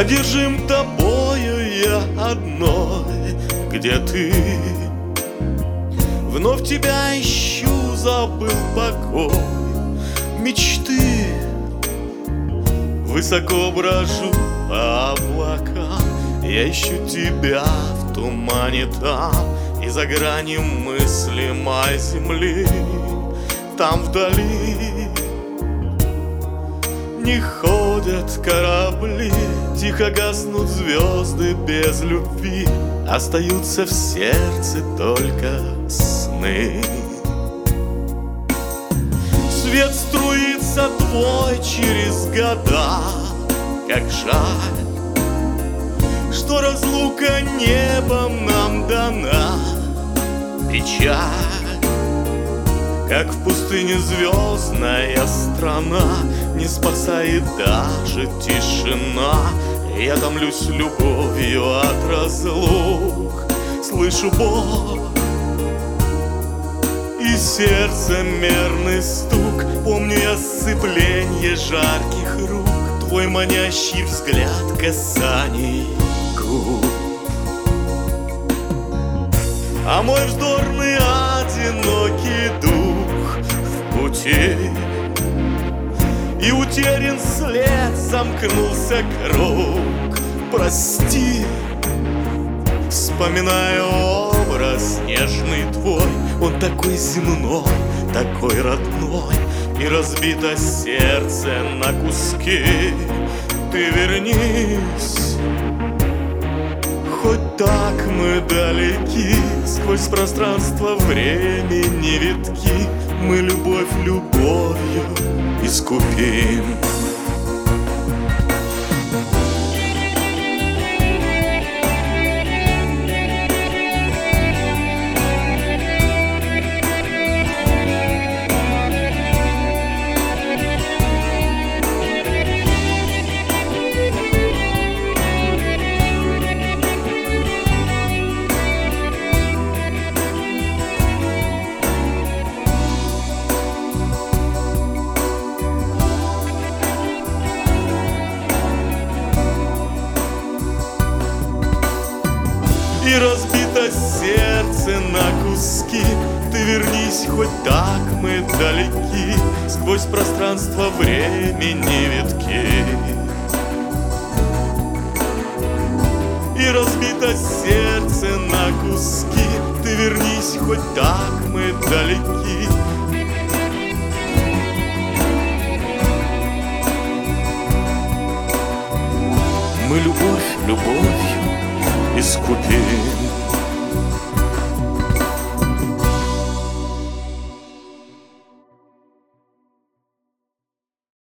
Одержим тобою я одной, где ты? Вновь тебя ищу, забыл покой мечты. Высоко брожу по облакам, я ищу тебя в тумане там. И за гранью мысли моей земли, там вдали не ходят корабли, тихо гаснут звезды без любви, остаются в сердце только сны. Свет струится твой через года, как жаль, что разлука небом нам дана. Печаль, как в пустыне звездная страна, не спасает даже тишина. Я томлюсь любовью от разлук, слышу боль и сердце мерный стук. Помню я сцепление жарких рук, твой манящий взгляд касаний губ. А мой вздорный одинокий дух в пути, и утерян след, замкнулся круг. Прости, вспоминаю образ нежный твой, он такой земной, такой родной, и разбито сердце на куски. Ты вернись, хоть так мы далеки, сквозь пространство времени витки, мы любовь любовью искупим. И разбито сердце на куски. Ты вернись, хоть так мы далеки, сквозь пространство времени витки. И разбито сердце на куски. Ты вернись, хоть так мы далеки. Мы любовь любовью искупим.